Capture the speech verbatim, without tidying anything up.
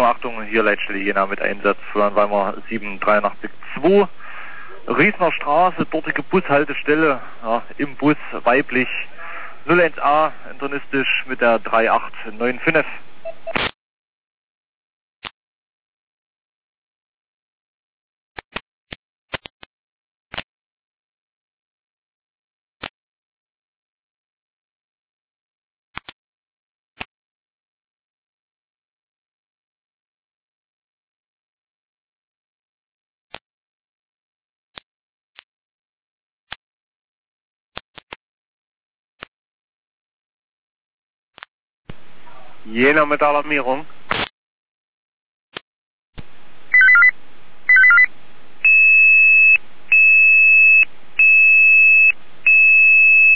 Achtung, Achtung, hier Leitstelle Jena mit Einsatz von Weimar sieben drei acht zwei. Riesner Straße, dortige Bushaltestelle, ja, im Bus weiblich null eins A, internistisch mit der drei acht neun fünf. Jena mit Alarmierung.